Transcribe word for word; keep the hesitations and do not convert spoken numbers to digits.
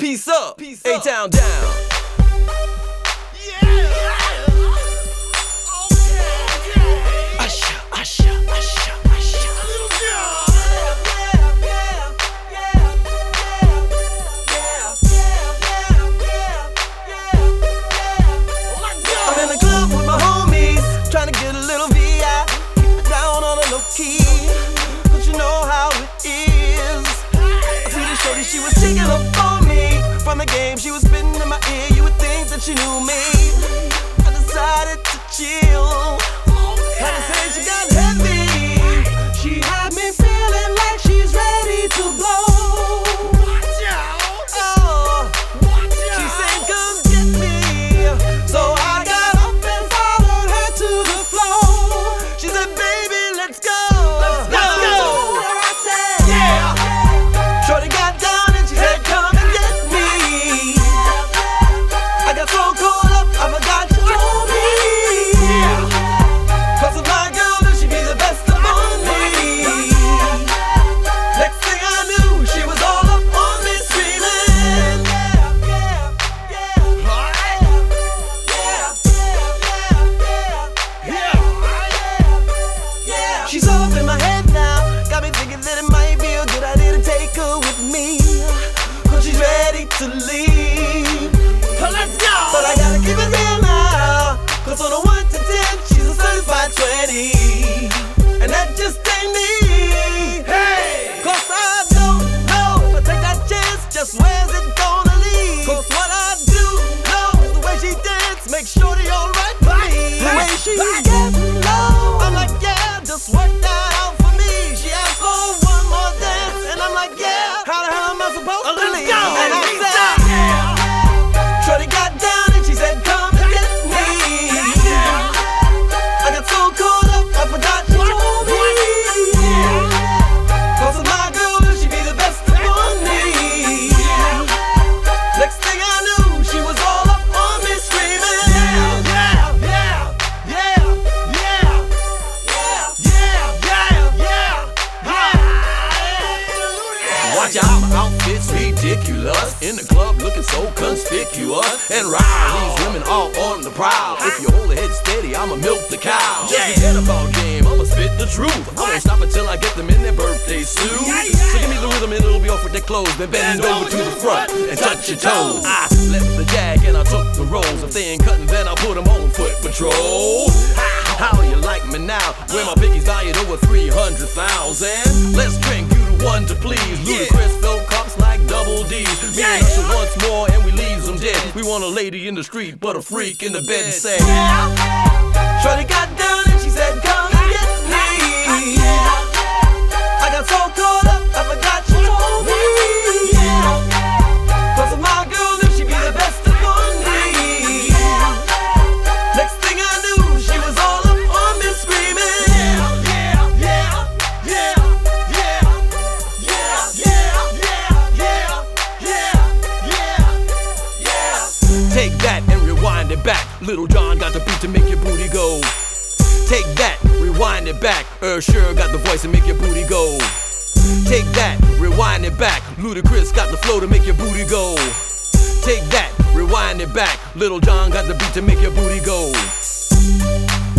Peace up, A-Town down. She was taking up for me from the game. She was spitting in my ear. You would think that she knew me. I decided to chill. Had to say she got heavy. She had me feeling like she's ready to blow. Watch out! Oh, watch out! She said, "Come get me." So I got up and followed her to the floor. She said, "Baby, let's go." Let's go. Let's go. I said, "Yeah." Shorty got down. She's up in my head now, got me thinking that it might be a good idea to take her with me, cause she's ready to leave. Let's go! But I gotta keep it real now, cause on a one to ten, she's a certified twenty, and that just ain't me. Hey! Cause I don't know if I take that chance, just where's it gonna lead? Cause what I do know is the way she dance makes shorty alright for me. The way she's getting low, I'm like, yeah, just work that out for me. She asked for one more dance, and I'm like, yeah, how the hell am I supposed to leave? Go. And I said, yeah. Shorty got down and she said, "Come and get me." I got so caught up, I forgot she told me. Cause of my girl, she'd be the best upon me. Next thing I knew, she was all up on me screaming, yeah, yeah, yeah, yeah, yeah. Watch out, my outfit's ridiculous. In the club looking so conspicuous. And ride, these women all on the prowl. If you hold your head steady, I'ma milk the cow. Just forget about game, I'ma spit the truth. I won't stop until I get them in their birthday suit. So give me the rhythm and it'll be off with their clothes. Then bend over to the front and touch your toes. I left the jag and I took the rolls. If they ain't cutting, then I put them on foot patrol. How you like me now? Where my pickies valued over three hundred thousand. Let's drink, you the one to please. Ludacris fill cups like double D's. Me and Usher once more and we leaves them dead. We want a lady in the street, but a freak in the bed said, Shorty got down and she said, "Come and get me." I got so caught up, I forgot she told me. Cause of my girl, knew she'd be the best upon me. Next thing I knew, she was all up on me screaming, yeah, yeah, yeah, yeah, yeah, yeah, yeah, yeah, yeah, yeah. Take that and rewind it back. Little John got the beat to make your booty go. Take that, rewind it back. Earl sure got the voice to make your booty go. Take that, rewind it back. Ludacris got the flow to make your booty go. Take that, rewind it back. Little John got the beat to make your booty go.